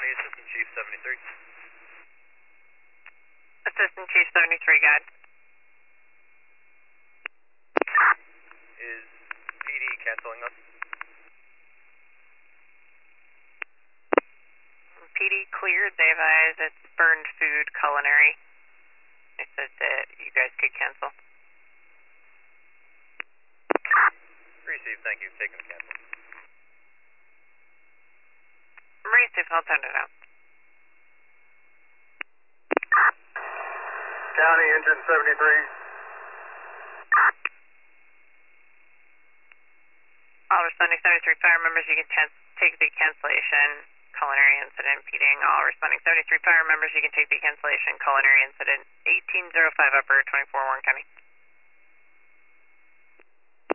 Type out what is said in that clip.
County, Assistant Chief 73. Assistant Chief 73, guide. Is PD canceling us? PD cleared. They advised it's burned food culinary. They said that you guys could cancel. Received, thank you. Taking the cancel. Received, I'll turn it out. County, Engine 73. All responding 73 fire members, you can take the cancellation. Culinary incident impeding all responding 73 fire members, you can take the cancellation. Culinary incident 1805 upper 24 Warren County.